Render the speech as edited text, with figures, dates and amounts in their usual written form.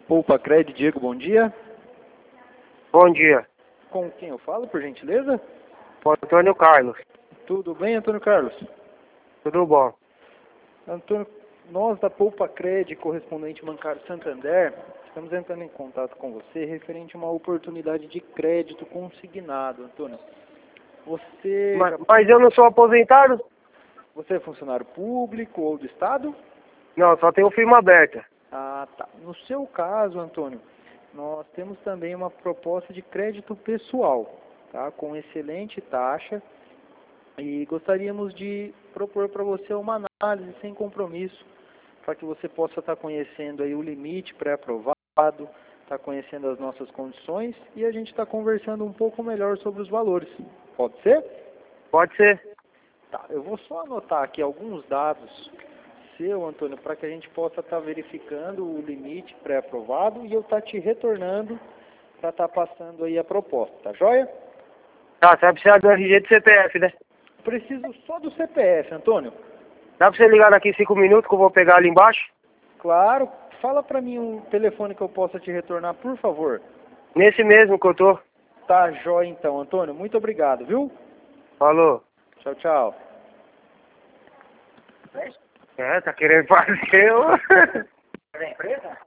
Poupa Cred, Diego, bom dia. Bom dia. Com quem eu falo, por gentileza? O Antônio Carlos. Tudo bem, Antônio Carlos? Tudo bom? Antônio, nós da Poupa Cred, correspondente bancário Santander, estamos entrando em contato com você referente a uma oportunidade de crédito consignado, Antônio. Você Mas eu não sou aposentado? Você é funcionário público ou do Estado? Não, só tenho firma aberta. Ah, tá. No seu caso, Antônio, nós temos também uma proposta de crédito pessoal, tá? Com excelente taxa, e gostaríamos de propor para você uma análise sem compromisso, para que você possa estar conhecendo aí o limite pré-aprovado, estar conhecendo as nossas condições e a gente está conversando um pouco melhor sobre os valores. Pode ser? Pode ser. Tá, eu vou só anotar aqui alguns dados seu, Antônio, para que a gente possa estar verificando o limite pré-aprovado e eu estar te retornando para estar passando aí a proposta, tá joia? Tá, você vai precisar do RG do CPF, né? Preciso só do CPF, Antônio. Dá pra você ligar daqui 5 minutos que eu vou pegar ali embaixo? Claro, fala para mim um telefone que eu possa te retornar, por favor. Nesse mesmo que eu tô. Tá joia então, Antônio, muito obrigado, viu? Falou. Tchau, tchau. É, tá querendo fazer o... Da empresa?